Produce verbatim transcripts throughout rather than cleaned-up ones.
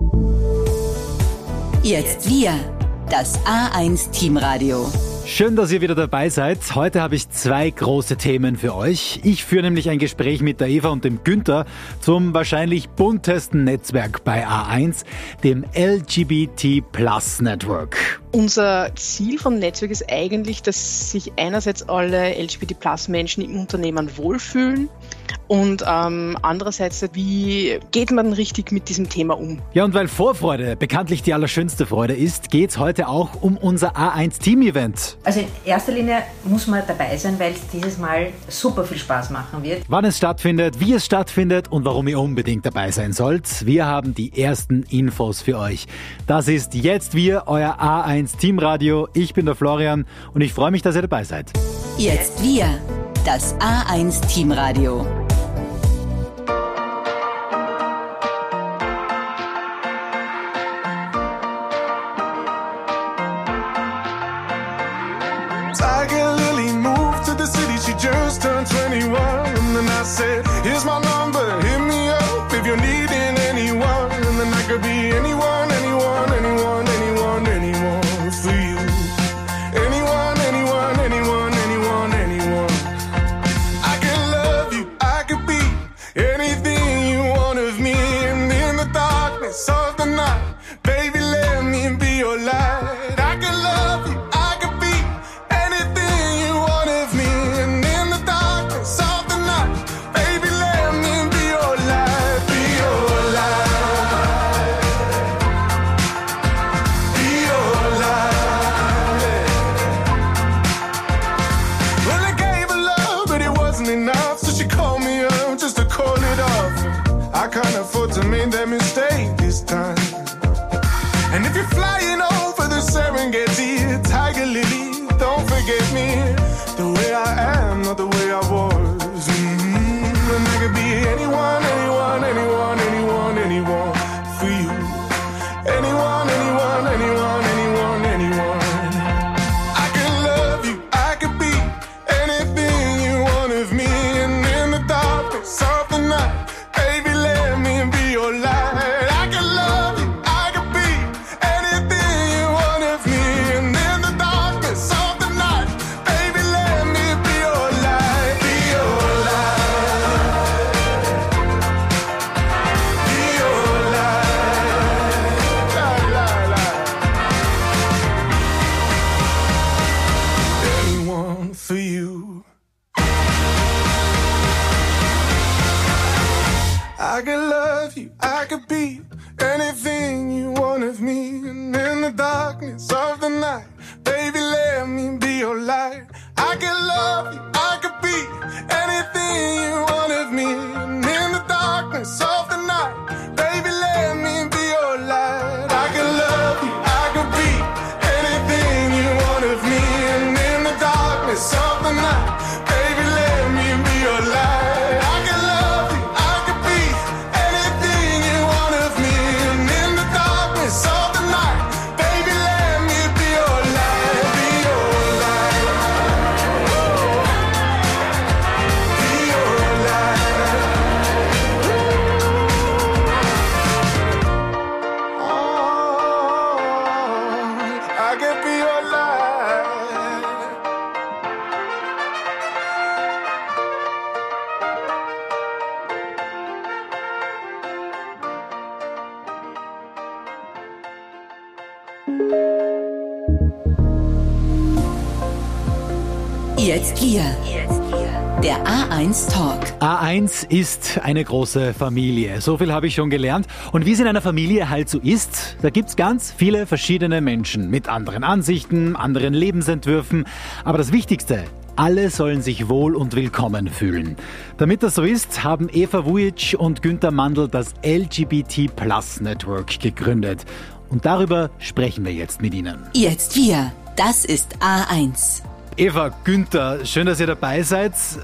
Jetzt wir, das A eins Teamradio. Schön, dass ihr wieder dabei seid. Heute habe ich zwei große Themen für euch. Ich führe nämlich ein Gespräch mit der Eva und dem Günther zum wahrscheinlich buntesten Netzwerk bei A eins, dem L G B T Plus Network. Unser Ziel vom Netzwerk ist eigentlich, dass sich einerseits alle L G B T Plus Menschen im Unternehmen wohlfühlen und ähm, andererseits, wie geht man richtig mit diesem Thema um? Ja, und weil Vorfreude bekanntlich die allerschönste Freude ist, geht es heute auch um unser A eins Team-Event. Also in erster Linie muss man dabei sein, weil es dieses Mal super viel Spaß machen wird. Wann es stattfindet, wie es stattfindet und warum ihr unbedingt dabei sein sollt, wir haben die ersten Infos für euch. Das ist Jetzt wir, euer A eins Teamradio. Ich bin der Florian und ich freue mich, dass ihr dabei seid. Jetzt wir, das A eins Teamradio. Tiger Lily moved to the city, she just turned twenty-one. And then I said, here's my number, hit me up if you're needing anyone. And then I could be anyone, anyone, anyone, anyone, anyone for you. Anyone, anyone, anyone, anyone, anyone. I could love you, I could be anything you want of me. And in the darkness of the night, baby, let me be your light. I could love you, I could be anything you want of me. And in the darkness of the night, baby, let me be your light, be your light, be your light. Well, I gave her love, but it wasn't enough, so she called me up just to call it off. I can't afford to make that mistake this time. And if you're flying over the Serengeti, Tiger Lily, don't forget me. The way I am, not the way I was. Mm-hmm. And I could be anyone, anyone, anyone, anyone, anyone for you. Anyone, anyone, anyone, anyone, anyone. I could love you, I could be anything you want of me. And in the darkness of the night, baby, let me be your light. I could love you, I could be anything you want of me. And in the darkness of the night, baby, let me be your light, be your light, be your light, la, la, la. Anyone for you. I could love you, I could be anything you want of me. And in the darkness of the night, baby, let me be your light. I could love you, I could be anything you want of me. And in the darkness of the night, baby, let me be your light. I could love you, I could be anything you want of me. And in the darkness of the night, baby, let me be your light. I could love you, I could be anything you want of me. And in the darkness of the night, baby, let me be your light, be your light, be your light. Oh, I could be your light. Jetzt wir, der A eins Talk. A eins ist eine große Familie. So viel habe ich schon gelernt. Und wie es in einer Familie halt so ist, da gibt's ganz viele verschiedene Menschen mit anderen Ansichten, anderen Lebensentwürfen. Aber das Wichtigste, alle sollen sich wohl und willkommen fühlen. Damit das so ist, haben Eva Vujic und Günther Mandl das L G B T Plus Network gegründet. Und darüber sprechen wir jetzt mit Ihnen. Jetzt wir, das ist A eins. Eva, Günther, schön, dass ihr dabei seid.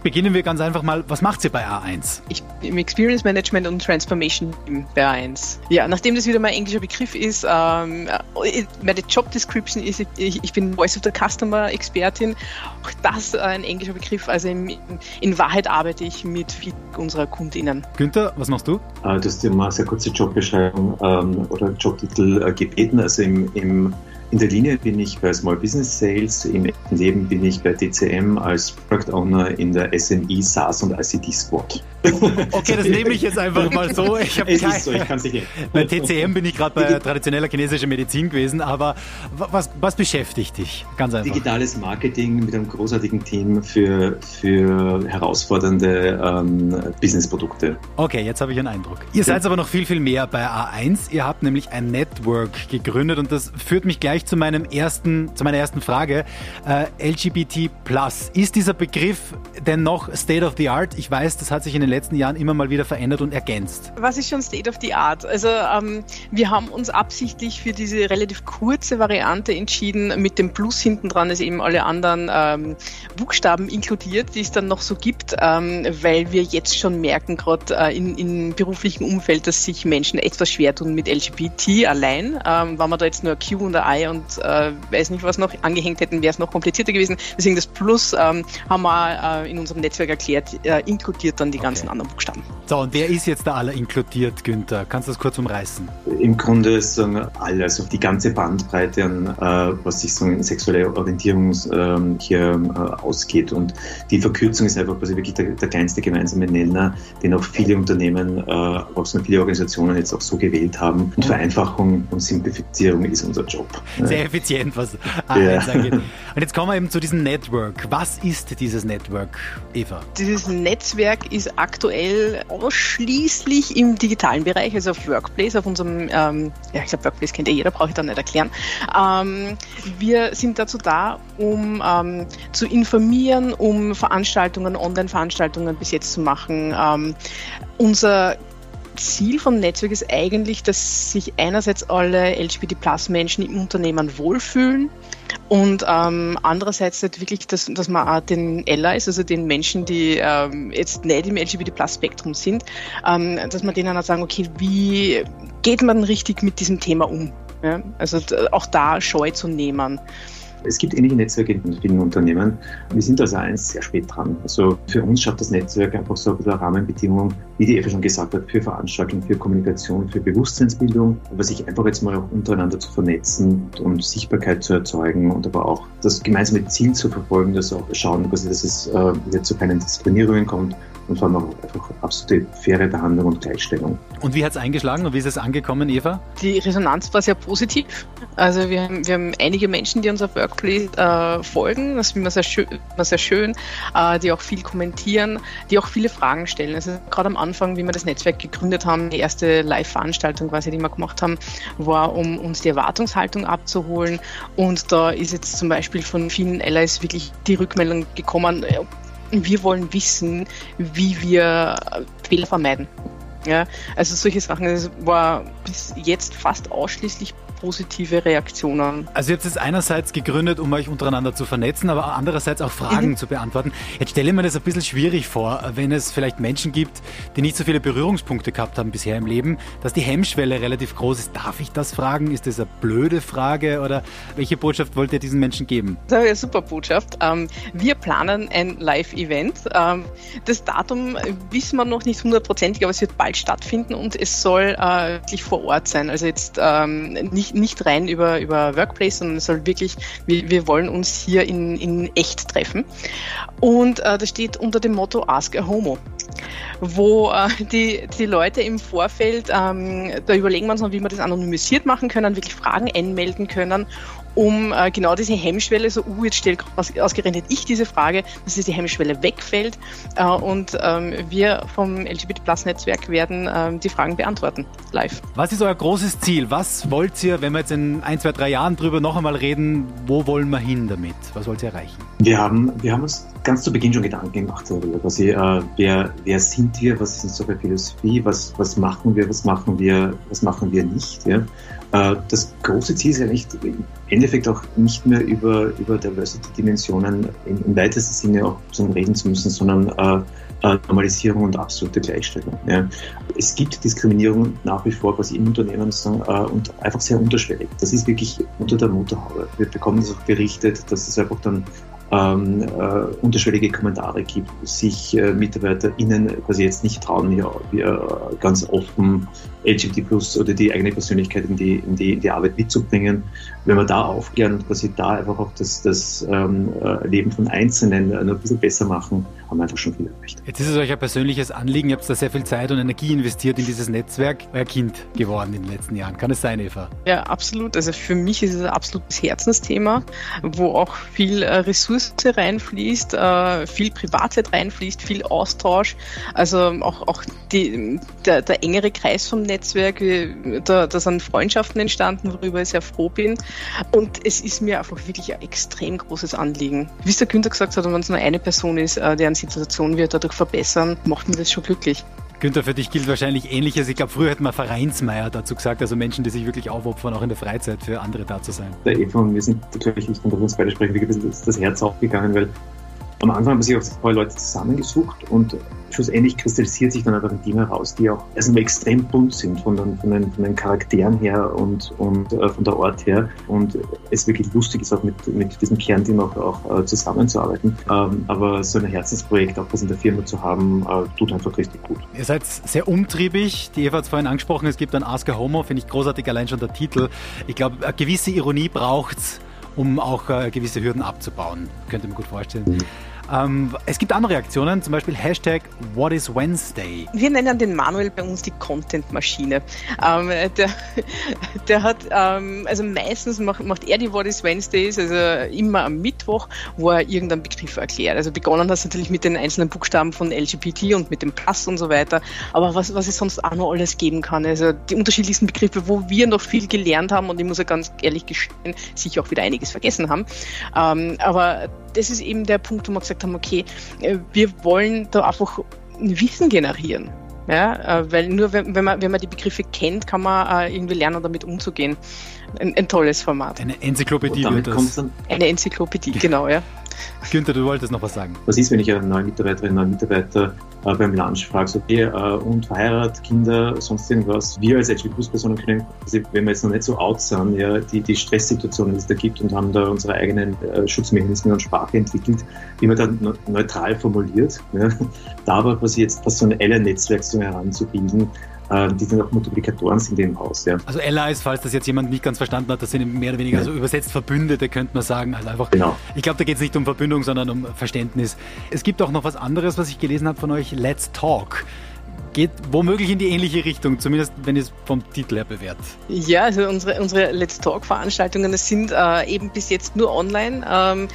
beginnen wir ganz einfach mal. Was macht ihr bei A eins? Ich bin im Experience Management und Transformation bei A eins. Ja, nachdem das wieder mal ein englischer Begriff ist, ähm, meine Job Description ist, ich, ich bin Voice of the Customer Expertin. Auch das ein englischer Begriff. Also in, in Wahrheit arbeite ich mit vielen unserer KundInnen. Günther, was machst du? Du hast dir mal eine sehr kurze Jobbeschreibung ähm, oder Jobtitel äh, gebeten. Also im, im In der Linie bin ich bei Small Business Sales, im echten Leben bin ich bei D C M als Product Owner in der S M E, SaaS und I C T Squad. Okay, das nehme ich jetzt einfach mal so. Ich es kein... ist so, ich kann es nicht. Bei T C M bin ich gerade bei traditioneller chinesischer Medizin gewesen, aber was, was beschäftigt dich? Ganz einfach. Digitales Marketing mit einem großartigen Team für, für herausfordernde ähm, Businessprodukte. Okay, jetzt habe ich einen Eindruck. Ihr seid aber noch viel, viel mehr bei A eins. Ihr habt nämlich ein Network gegründet und das führt mich gleich zu meinem ersten, zu meiner ersten Frage. Äh, L G B T plus. Ist dieser Begriff denn noch State of the Art? Ich weiß, das hat sich in den letzten Jahren immer mal wieder verändert und ergänzt. Was ist schon State of the Art? Also ähm, wir haben uns absichtlich für diese relativ kurze Variante entschieden, mit dem Plus hinten dran ist eben alle anderen ähm, Buchstaben inkludiert, die es dann noch so gibt, ähm, weil wir jetzt schon merken, gerade äh, in, im beruflichen Umfeld, dass sich Menschen etwas schwer tun mit L G B T allein. Ähm, wenn wir da jetzt nur Q und ein I und äh, weiß nicht was noch angehängt hätten, wäre es noch komplizierter gewesen. Deswegen das Plus ähm, haben wir äh, in unserem Netzwerk erklärt, äh, inkludiert dann die okay. ganzen anderen Buchstaben. So, und wer ist jetzt da alle inkludiert, Günther? Kannst du das kurz umreißen? Im Grunde sagen alle, also die ganze Bandbreite an, äh, was sich so in sexuelle Orientierung äh, hier äh, ausgeht. Und die Verkürzung ist einfach also wirklich der, der kleinste gemeinsame Nenner, den auch viele Unternehmen, äh, auch so viele Organisationen jetzt auch so gewählt haben. Und Vereinfachung und Simplifizierung ist unser Job. Sehr effizient, was A eins ja. angeht. Und jetzt kommen wir eben zu diesem Network. Was ist dieses Network, Eva? Dieses Netzwerk ist aktuell ausschließlich im digitalen Bereich, also auf Workplace, auf unserem, ähm, ja, ich glaube, Workplace kennt ja jeder, brauche ich da nicht erklären. Ähm, wir sind dazu da, um ähm, zu informieren, um Veranstaltungen, Online-Veranstaltungen bis jetzt zu machen. Ähm, unser Ziel vom Netzwerk ist eigentlich, dass sich einerseits alle L G B T Plus Menschen im Unternehmen wohlfühlen und ähm, andererseits halt wirklich, dass, dass man auch den Allies, also den Menschen, die ähm, jetzt nicht im L G B T Plus Spektrum sind, ähm, dass man denen auch sagen, okay, wie geht man richtig mit diesem Thema um? Ja? Also auch da Scheu zu nehmen. Es gibt ähnliche Netzwerke in vielen Unternehmen. Wir sind also eins sehr spät dran. Also für uns schafft das Netzwerk einfach so ein bisschen Rahmenbedingungen, wie die Eva schon gesagt hat, für Veranstaltungen, für Kommunikation, für Bewusstseinsbildung, aber sich einfach jetzt mal auch untereinander zu vernetzen und Sichtbarkeit zu erzeugen und aber auch das gemeinsame Ziel zu verfolgen, dass auch schauen, dass es äh, jetzt zu keinen Diskriminierungen kommt und vor allem auch einfach absolute faire Behandlung und Gleichstellung. Und wie hat es eingeschlagen und wie ist es angekommen, Eva? Die Resonanz war sehr positiv. Also wir haben, wir haben einige Menschen, die uns auf Workplace äh, folgen, das ist immer sehr schön, immer sehr schön äh, die auch viel kommentieren, die auch viele Fragen stellen. Also gerade am Anfang, wie wir das Netzwerk gegründet haben, die erste Live-Veranstaltung quasi, die wir gemacht haben, war, um uns die Erwartungshaltung abzuholen. Und da ist jetzt zum Beispiel von vielen Allies wirklich die Rückmeldung gekommen, wir wollen wissen, wie wir Fehler vermeiden. Ja, also solche Sachen, das war bis jetzt fast ausschließlich positive Reaktionen. Also ihr habt es einerseits gegründet, um euch untereinander zu vernetzen, aber andererseits auch Fragen mhm. zu beantworten. Jetzt stelle ich mir das ein bisschen schwierig vor, wenn es vielleicht Menschen gibt, die nicht so viele Berührungspunkte gehabt haben bisher im Leben, dass die Hemmschwelle relativ groß ist. Darf ich das fragen? Ist das eine blöde Frage? Oder welche Botschaft wollt ihr diesen Menschen geben? Das ist eine super Botschaft. Wir planen ein Live-Event. Das Datum wissen wir noch nicht hundertprozentig, aber es wird bald stattfinden und es soll wirklich vor Ort sein. Also jetzt nicht nicht rein über, über Workplace, sondern es soll wirklich, wir, wir wollen uns hier in, in echt treffen. Und äh, das steht unter dem Motto Ask a Homo, wo äh, die, die Leute im Vorfeld, ähm, da überlegen wir uns noch, wie wir das anonymisiert machen können, wirklich Fragen einmelden können, um äh, genau diese Hemmschwelle, so, uh, jetzt stellt aus, ausgerechnet ich diese Frage, dass diese Hemmschwelle wegfällt äh, und ähm, wir vom L G B T Plus Netzwerk werden ähm, die Fragen beantworten, live. Was ist euer großes Ziel? Was wollt ihr, wenn wir jetzt in ein, zwei, drei Jahren drüber noch einmal reden, wo wollen wir hin damit? Was wollt ihr erreichen? Wir haben, wir haben uns ganz zu Beginn schon Gedanken gemacht darüber, quasi, äh, wer, wer sind wir, was ist unsere Philosophie, was, was machen wir, was machen wir, was machen wir nicht, ja? Äh, das große Ziel ist ja nicht, Ende Endeffekt auch nicht mehr über, über Diversity-Dimensionen im, im weitesten Sinne auch zum reden zu müssen, sondern äh, Normalisierung und absolute Gleichstellung. Ja. Es gibt Diskriminierung nach wie vor quasi im Unternehmen äh, und einfach sehr unterschwellig. Das ist wirklich unter der Motorhaube. Wir bekommen das auch berichtet, dass es einfach dann ähm, äh, unterschwellige Kommentare gibt, sich äh, MitarbeiterInnen quasi jetzt nicht trauen, hier, hier ganz offen L G B T plus oder die eigene Persönlichkeit in die, in die, in die Arbeit mitzubringen. Wenn wir da aufklären und quasi da einfach auch das, das ähm, Leben von Einzelnen noch ein bisschen besser machen, haben wir einfach schon viel erreicht. Jetzt ist es euch ein persönliches Anliegen, ihr habt da sehr viel Zeit und Energie investiert in dieses Netzwerk, euer Kind geworden in den letzten Jahren. Kann es sein, Eva? Ja, absolut. Also für mich ist es ein absolutes Herzensthema, wo auch viel äh, Ressourcen reinfließt, äh, viel Privatzeit reinfließt, viel Austausch. Also auch, auch die, der, der engere Kreis vom Netzwerk, da, da sind Freundschaften entstanden, worüber ich sehr froh bin. Und es ist mir einfach wirklich ein extrem großes Anliegen. Wie es der Günther gesagt hat, wenn es nur eine Person ist, äh, deren Situation wir dadurch verbessern, macht mir das schon glücklich. Günther, für dich gilt wahrscheinlich Ähnliches. Ich glaube, früher hätte man Vereinsmeier dazu gesagt, also Menschen, die sich wirklich aufopfern, auch in der Freizeit für andere da zu sein. Der Eva und wir sind natürlich, ich kann uns beide sprechen, wirklich ein bisschen das Herz aufgegangen, weil am Anfang haben sich auch ein paar Leute zusammengesucht und schlussendlich kristallisiert sich dann einfach ein Team heraus, die auch erstmal extrem bunt sind von den, von den, von den Charakteren her und, und äh, von der Art her. Und es wirklich lustig ist, auch mit, mit diesem Kernteam auch, auch äh, zusammenzuarbeiten. Ähm, aber so ein Herzensprojekt auch was in der Firma zu haben, äh, tut einfach richtig gut. Ihr seid sehr umtriebig. Die Eva hat es vorhin angesprochen, es gibt ein Ask a Homo, finde ich großartig, allein schon der Titel. Ich glaube, eine gewisse Ironie braucht es, um auch äh, gewisse Hürden abzubauen. Könnte ich mir gut vorstellen. Mhm. Ähm, es gibt andere Aktionen, zum Beispiel Hashtag What is Wednesday. Wir nennen den Manuel bei uns die Content-Maschine. Ähm, der, der hat, ähm, also meistens macht, macht er die What is Wednesdays, also immer am Mittwoch, wo er irgendeinen Begriff erklärt. Also begonnen hat es natürlich mit den einzelnen Buchstaben von L G B T und mit dem Plus und so weiter. Aber was, was es sonst auch noch alles geben kann, also die unterschiedlichsten Begriffe, wo wir noch viel gelernt haben und ich muss ja ganz ehrlich gestehen, sicher auch wieder einiges vergessen haben. Ähm, aber das ist eben der Punkt, wo wir gesagt haben, okay, wir wollen da einfach ein Wissen generieren. Ja, weil nur wenn, wenn, man, wenn man die Begriffe kennt, kann man irgendwie lernen, damit umzugehen. Ein, ein tolles Format. Eine Enzyklopädie wird das. Eine Enzyklopädie, genau, ja. Günther, du wolltest noch was sagen. Was ist, wenn ich einen neuen Mitarbeiterin, einen neuen Mitarbeiter äh, beim Lunch frage, so, okay, äh, und verheiratet, Kinder, sonst irgendwas. Wir als L G B T plus Personen können, also wenn wir jetzt noch nicht so out sind, ja, die, die Stresssituationen, die es da gibt und haben da unsere eigenen äh, Schutzmechanismen und Sprache entwickelt, die man dann ne- neutral formuliert. Ja. Da aber quasi jetzt was so ein Ally-Netzwerk so heranzubilden, die dann auch Multiplikatoren sind im Haus. Ja. Also Allies, falls das jetzt jemand nicht ganz verstanden hat, das sind mehr oder weniger, ja, so übersetzt Verbündete, könnte man sagen. Also einfach, genau. Ich glaube, da geht es nicht um Verbündung, sondern um Verständnis. Es gibt auch noch was anderes, was ich gelesen habe von euch, Let's Talk. Geht womöglich in die ähnliche Richtung, zumindest wenn es vom Titel her bewährt. Ja, also unsere, unsere Let's Talk-Veranstaltungen, das sind äh, eben bis jetzt nur online, ähm,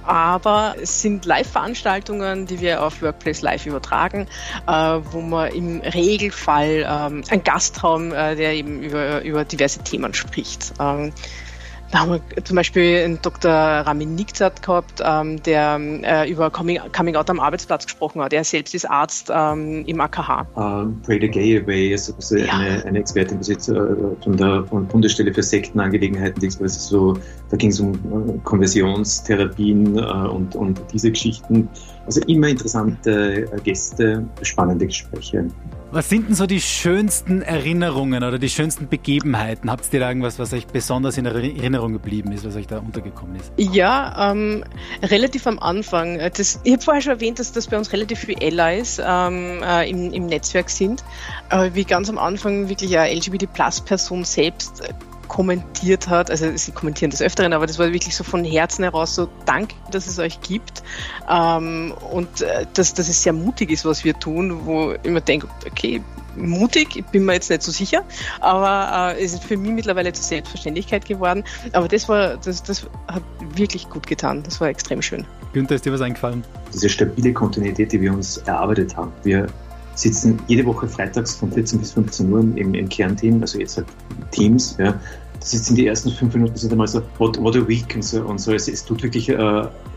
aber es sind Live-Veranstaltungen, die wir auf Workplace Live übertragen, äh, wo wir im Regelfall ähm, einen Gast haben, äh, der eben über, über diverse Themen spricht. Ähm, Da haben wir zum Beispiel einen Doktor Ramin Nikzat gehabt, ähm, der äh, über Coming, Coming Out am Arbeitsplatz gesprochen hat. Er selbst ist Arzt ähm, im A K H. Uh, Pray the Gay Away ist also ja. eine, eine Expertin besitzt, äh, von der von Bundesstelle für Sektenangelegenheiten. Die so, da ging es um äh, Konversionstherapien äh, und, und diese Geschichten. Also immer interessante äh, Gäste, spannende Gespräche. Was sind denn so die schönsten Erinnerungen oder die schönsten Begebenheiten? Habt ihr da irgendwas, was euch besonders in Erinnerung geblieben ist, was euch da untergekommen ist? Ja, ähm, relativ am Anfang. Das, ich habe vorher schon erwähnt, dass, dass bei uns relativ viele Allies ähm, äh, im, im Netzwerk sind. Äh, wie ganz am Anfang wirklich eine L G B T Plus Person selbst äh, kommentiert hat, also sie kommentieren des Öfteren, aber das war wirklich so von Herzen heraus so, danke, dass es euch gibt ähm, und äh, dass, dass es sehr mutig ist, was wir tun, wo ich mir denke, okay, mutig, ich bin mir jetzt nicht so sicher, aber äh, es ist für mich mittlerweile zur Selbstverständlichkeit geworden, aber das war, das, das hat wirklich gut getan, das war extrem schön. Günther, ist dir was eingefallen? Diese stabile Kontinuität, die wir uns erarbeitet haben, wir sitzen jede Woche freitags von vierzehn bis fünfzehn Uhr im, im Kernteam, also jetzt halt Teams, ja. Das ist in die ersten fünf Minuten sind einmal so, what, what a week und so, und so. Es, es tut wirklich äh,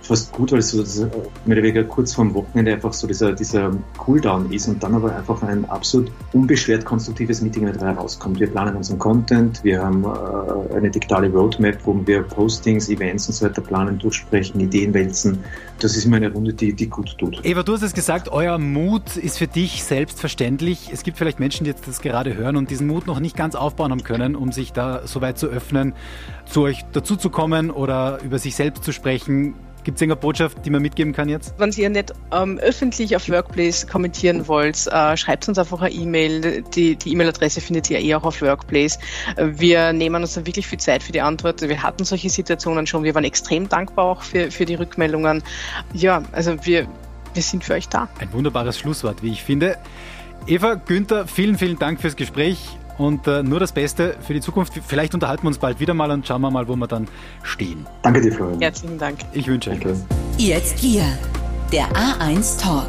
fast gut, weil es so das, mehr oder weniger kurz vor dem Wochenende einfach so dieser, dieser Cooldown ist und dann aber einfach ein absolut unbeschwert konstruktives Meeting mit herauskommt. Wir planen unseren Content, wir haben äh, eine digitale Roadmap, wo wir Postings, Events und so weiter planen, durchsprechen, Ideen wälzen. Das ist immer eine Runde, die, die gut tut. Eva, du hast es gesagt, euer Mut ist für dich selbstverständlich. Es gibt vielleicht Menschen, die jetzt das gerade hören und diesen Mut noch nicht ganz aufbauen haben können, um sich da so weit zu öffnen, zu euch dazuzukommen oder über sich selbst zu sprechen. Gibt es irgendeine Botschaft, die man mitgeben kann jetzt? Wenn ihr nicht ähm, öffentlich auf Workplace kommentieren wollt, äh, schreibt uns einfach eine E-Mail. Die, die E-Mail-Adresse findet ihr eh auch auf Workplace. Wir nehmen uns da wirklich viel Zeit für die Antwort. Wir hatten solche Situationen schon. Wir waren extrem dankbar auch für, für die Rückmeldungen. Ja, also wir, wir sind für euch da. Ein wunderbares Schlusswort, wie ich finde. Eva, Günther, vielen, vielen Dank fürs Gespräch. Und äh, nur das Beste für die Zukunft. Vielleicht unterhalten wir uns bald wieder mal und schauen wir mal, wo wir dann stehen. Danke dir, Florian. Herzlichen Dank. Ich wünsche euch was. Jetzt wir, der A eins Talk.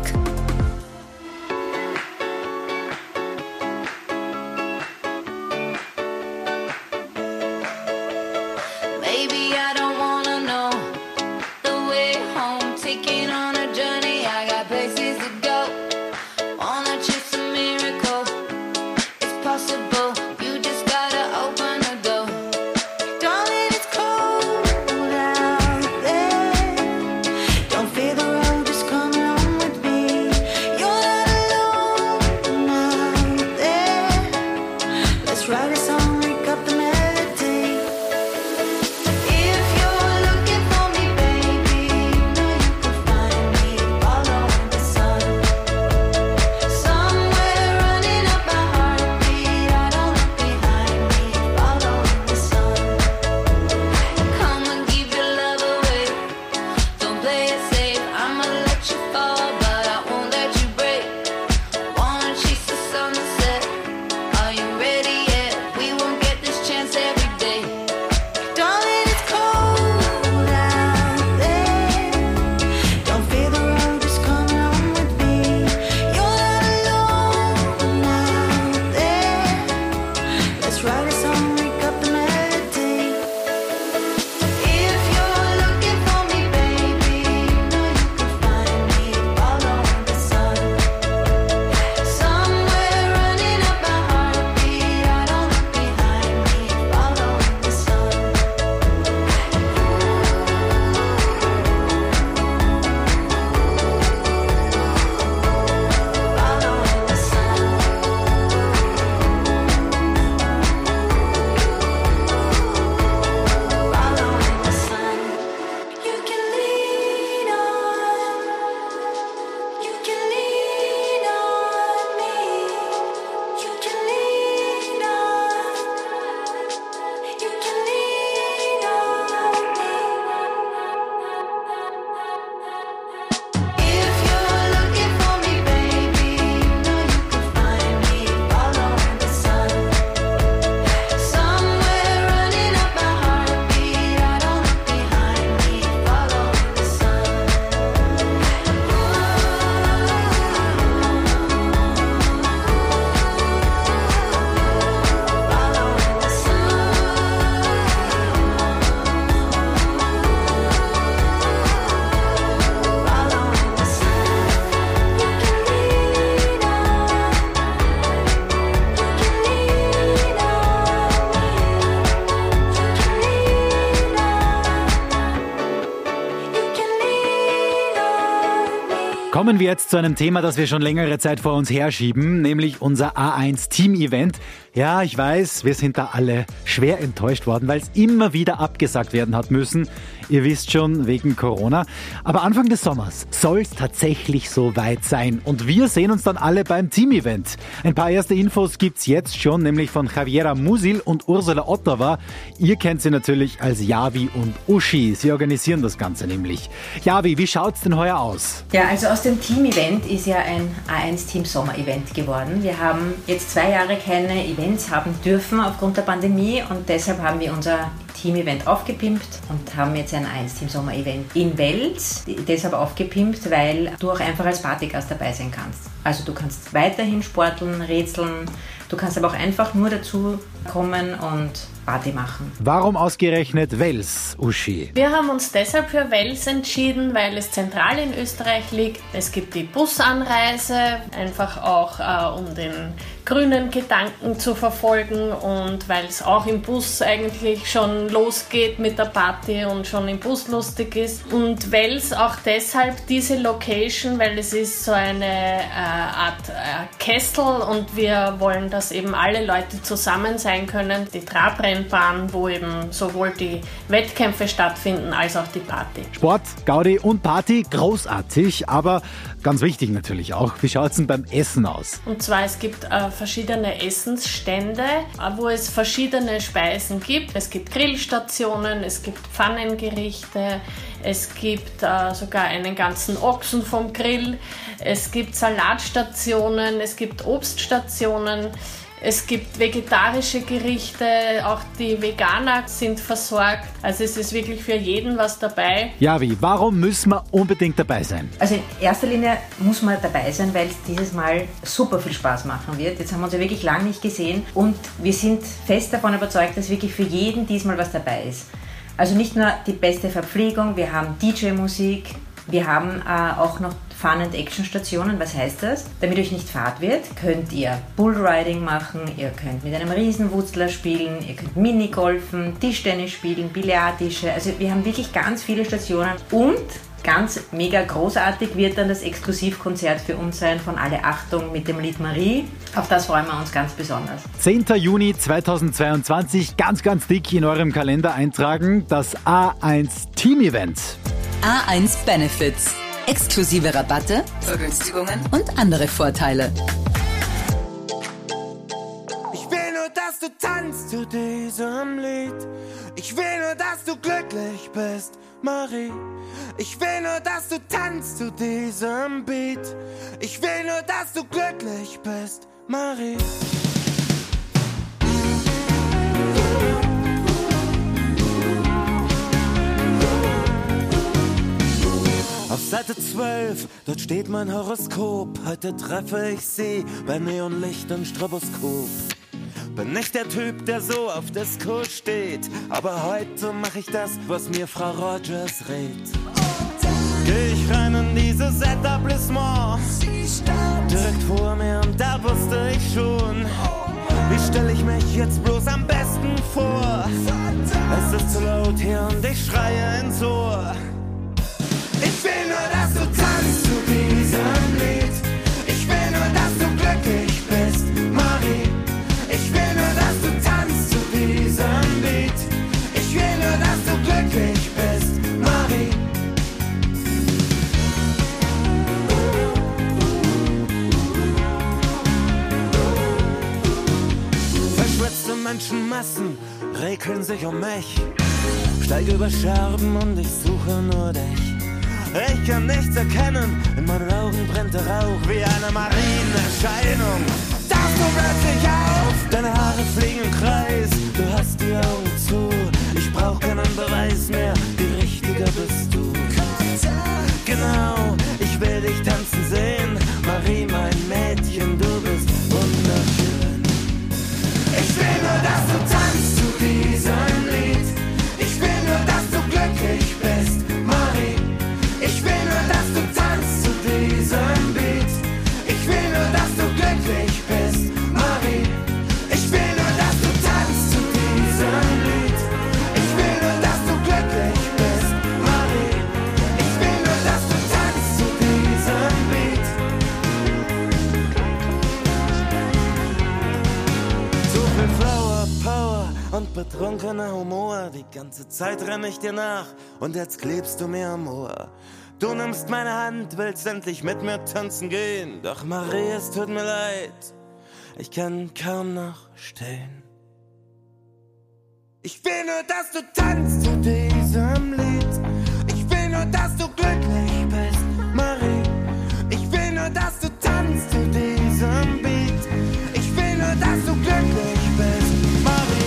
Baby, I don't wanna know the way home, taking on a journey. I got places to go. Wanna chase a miracle. It's possible. You just gotta open the door. Darling, it's cold out there. Don't fear the road, just come along with me. You're not alone out there. Let's write a song, wake up the melody. If you're looking for me, baby, know you can find me following the sun. Somewhere running up my heartbeat, I don't look behind me, following the sun. Come and give your love away, don't play it safe. I'ma let you fall, but I won't let you break. Wanna chase the sunset, are you ready yet? We won't get this chance every day. Darling, it's cold out there. Don't fear the road, just come along with me. You're not alone out there. Let's write a song, wake up the melody. If you're looking for me, baby, know you can find me following the sun. Somewhere running up my heartbeat, I don't look behind me, following the sun. Following the sun. Following the sun. You can lean on. You can lean on me. You can lean on. You can lean on me. If you're looking for me, baby, know you can find me following the sun. Somewhere running up my heartbeat, I don't look behind me, following the sun. Following the sun. Following the sun. You can lean on. You can lean on me. You can lean on. You can lean on me. Kommen wir jetzt zu einem Thema, das wir schon längere Zeit vor uns herschieben, nämlich unser A eins Team-Event. Ja, ich weiß, wir sind da alle schwer enttäuscht worden, weil es immer wieder abgesagt werden hat müssen. Ihr wisst schon, wegen Corona. Aber Anfang des Sommers soll es tatsächlich so weit sein. Und wir sehen uns dann alle beim Team-Event. Ein paar erste Infos gibt's jetzt schon, nämlich von Javiera Musil und Ursula Ottawa. Ihr kennt sie natürlich als Javi und Uschi. Sie organisieren das Ganze nämlich. Javi, wie schaut's denn heuer aus? Ja, also aus dem Team-Event ist ja ein A eins Team Sommer-Event geworden. Wir haben jetzt zwei Jahre keine Events haben dürfen aufgrund der Pandemie und deshalb haben wir unser Team-Event aufgepimpt und haben jetzt ein A eins Team Sommer-Event in Wels. Deshalb aufgepimpt, weil du auch einfach als Partygast dabei sein kannst. Also du kannst weiterhin sporteln, rätseln, du kannst aber auch einfach nur dazu kommen und Party machen. Warum ausgerechnet Wels, Uschi? Wir haben uns deshalb für Wels entschieden, weil es zentral in Österreich liegt. Es gibt die Busanreise, einfach auch äh, um den grünen Gedanken zu verfolgen und weil es auch im Bus eigentlich schon losgeht mit der Party und schon im Bus lustig ist. Und Wels auch deshalb diese Location, weil es ist so eine äh, Art äh, Kessel und wir wollen, dass eben alle Leute zusammen sein können. Die Trabrennbahn, wo eben sowohl die Wettkämpfe stattfinden als auch die Party. Sport, Gaudi und Party, großartig, aber ganz wichtig natürlich auch. Wie schaut es denn beim Essen aus? Und zwar, es gibt äh, verschiedene Essensstände, äh, wo es verschiedene Speisen gibt. Es gibt Grillstationen, es gibt Pfannengerichte, es gibt äh, sogar einen ganzen Ochsen vom Grill, es gibt Salatstationen, es gibt Obststationen. Es gibt vegetarische Gerichte, auch die Veganer sind versorgt. Also es ist wirklich für jeden was dabei. Javi, warum müssen wir unbedingt dabei sein? Also in erster Linie muss man dabei sein, weil es dieses Mal super viel Spaß machen wird. Jetzt haben wir uns ja wirklich lange nicht gesehen und wir sind fest davon überzeugt, dass wirklich für jeden diesmal was dabei ist. Also nicht nur die beste Verpflegung, wir haben D J-Musik, wir haben äh, auch noch Fun- and Action-Stationen. Was heißt das? Damit euch nicht fad wird, könnt ihr Bullriding machen, ihr könnt mit einem Riesenwurzler spielen, ihr könnt Minigolfen, Tischtennis spielen, Billardtische. Also wir haben wirklich ganz viele Stationen und ganz mega großartig wird dann das Exklusivkonzert für uns sein von Alle Achtung mit dem Lied Marie. Auf das freuen wir uns ganz besonders. zehnter Juni zweitausendzweiundzwanzig, ganz, ganz dick in eurem Kalender eintragen, das A eins Team-Event. A eins Benefits. Exklusive Rabatte, Vergünstigungen und andere Vorteile. Ich will nur, dass du tanzt zu diesem Lied. Ich will nur, dass du glücklich bist, Marie. Ich will nur, dass du tanzt zu diesem Beat. Ich will nur, dass du glücklich bist, Marie. Auf Seite zwölf, dort steht mein Horoskop. Heute treffe ich sie bei Neonlicht und Stroboskop. Bin nicht der Typ, der so auf Disco steht, aber heute mach ich das, was mir Frau Rogers rät. Geh ich rein in dieses Etablissement, direkt vor mir und da wusste ich schon, wie stell ich mich jetzt bloß am besten vor. Es ist zu laut hier und ich schreie ins Ohr. Ich will nur, dass du tanzt zu diesem Lied. Ich will nur, dass du glücklich bist, Marie. Ich will nur, dass du tanzt zu diesem Beat. Ich will nur, dass du glücklich bist, Marie. Verschwitzte Menschenmassen regeln sich um mich. Steige über Scherben und ich suche nur dich. Ich kann nichts erkennen, in meinen Augen brennt der Rauch wie eine Marienerscheinung. Tauchst du plötzlich auf, deine Haare fliegen im Kreis, du hast die Augen zu, ich brauch keinen Beweis mehr, die Richtige bist du. Genau, ich will dich tanzen sehen, Marie, mein Mädchen, du bist wunderschön. Ich will nur, dass du tanzt zu diesem Lied, ich will nur, dass du glücklich bist, Marie. Ich will nur, dass du tanzt zu diesem Beat. Ich will nur, dass du glücklich bist, Marie. Ich will nur, dass du tanzt zu diesem Lied. Ich will nur, dass du glücklich bist, Marie. Ich will nur, dass du tanzt zu diesem Beat. So viel Flower Power und betrunkener Humor. Die ganze Zeit renn ich dir nach und jetzt klebst du mir am Ohr. Du nimmst meine Hand, willst endlich mit mir tanzen gehen. Doch Marie, es tut mir leid, ich kann kaum noch stehen. Ich will nur, dass du tanzt zu diesem Lied. Ich will nur, dass du glücklich bist, Marie. Ich will nur, dass du tanzt zu diesem Beat. Ich will nur, dass du glücklich bist, Marie.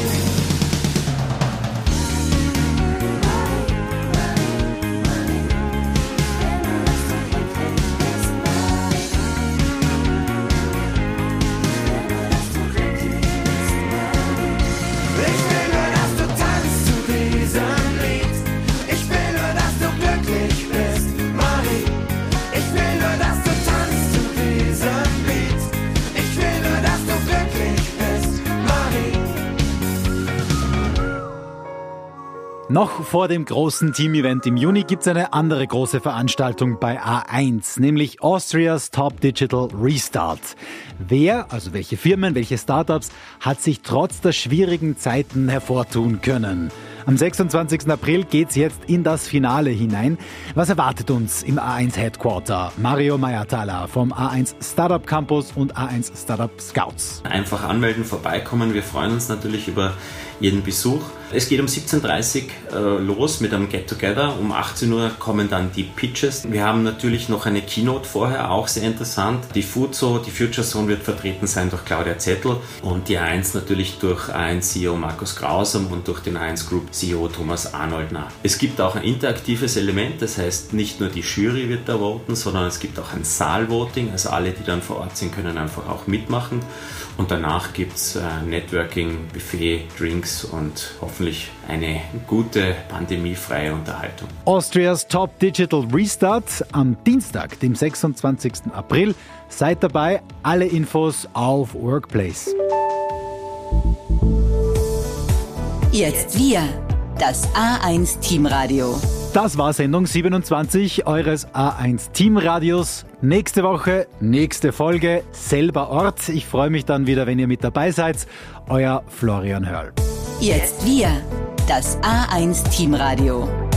Noch vor dem großen Team-Event im Juni gibt es eine andere große Veranstaltung bei A eins, nämlich Austria's Top Digital Restart. Wer, also welche Firmen, welche Startups, hat sich trotz der schwierigen Zeiten hervortun können? Am sechsundzwanzigsten April geht's jetzt in das Finale hinein. Was erwartet uns im A eins Headquarter? Mario Mayatala vom A eins Startup Campus und A eins Startup Scouts. Einfach anmelden, vorbeikommen. Wir freuen uns natürlich über jeden Besuch. Es geht um siebzehn Uhr dreißig äh, los mit einem Get-Together. Um achtzehn Uhr kommen dann die Pitches. Wir haben natürlich noch eine Keynote vorher, auch sehr interessant. Die Foodso, die Future Zone wird vertreten sein durch Claudia Zettel und die A eins natürlich durch A eins C E O Markus Grausam und durch den A eins Group C E O Thomas Arnoldner. Es gibt auch ein interaktives Element, das heißt nicht nur die Jury wird da voten, sondern es gibt auch ein Saalvoting, also alle, die dann vor Ort sind, können einfach auch mitmachen. Und danach gibt es äh, Networking, Buffet, Drinks und hoffentlich eine gute pandemiefreie Unterhaltung. Austria's Top Digital Restart am Dienstag, dem sechsundzwanzigsten April. Seid dabei, alle Infos auf Workplace. Jetzt wir, das A eins Teamradio. Das war Sendung siebenundzwanzig eures A eins Teamradios. Nächste Woche, nächste Folge, selber Ort. Ich freue mich dann wieder, wenn ihr mit dabei seid. Euer Florian Hörl. Jetzt wir, das A eins Teamradio.